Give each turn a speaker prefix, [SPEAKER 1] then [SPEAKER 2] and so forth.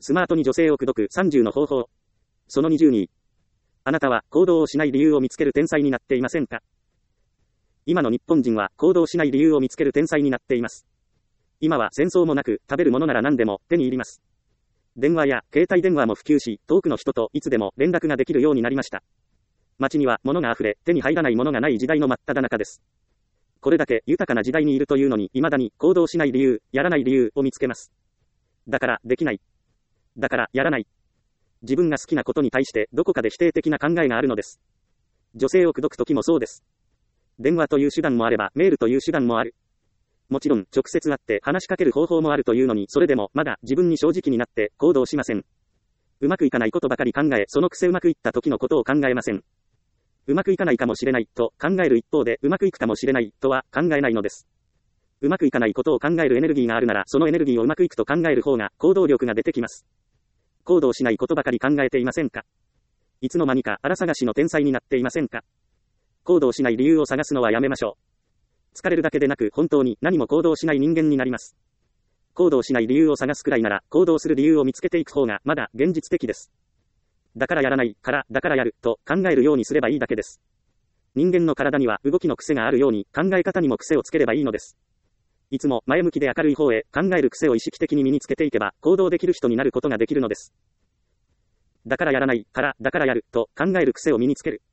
[SPEAKER 1] スマートに女性を口説く30の方法。その20に。あなたは行動をしない理由を見つける天才になっていませんか？今の日本人は行動しない理由を見つける天才になっています。今は戦争もなく、食べるものなら何でも手に入ります。電話や携帯電話も普及し、遠くの人といつでも連絡ができるようになりました。街には物が溢れ、手に入らないものがない時代の真っ只中です。これだけ豊かな時代にいるというのに、未だに行動しない理由、やらない理由を見つけます。だからできない。だからやらない。自分が好きなことに対してどこかで否定的な考えがあるのです。女性を口説くときもそうです。電話という手段もあれば、メールという手段もある。もちろん、直接会って話しかける方法もあるというのに、それでもまだ自分に正直になって行動しません。うまくいかないことばかり考え、そのくせうまくいった時のことを考えません。うまくいかないかもしれないと考える一方で、うまくいくかもしれないとは考えないのです。うまくいかないことを考えるエネルギーがあるなら、そのエネルギーをうまくいくと考える方が行動力が出てきます。行動しないことばかり考えていませんか？いつの間にか荒探しの天才になっていませんか？行動しない理由を探すのはやめましょう。疲れるだけでなく本当に何も行動しない人間になります。行動しない理由を探すくらいなら、行動する理由を見つけていく方がまだ現実的です。だからやらないから、だからやると考えるようにすればいいだけです。人間の体には動きの癖があるように、考え方にも癖をつければいいのです。いつも前向きで明るい方へ考える癖を意識的に身につけていけば、行動できる人になることができるのです。だからやらないから、だからやると考える癖を身につける。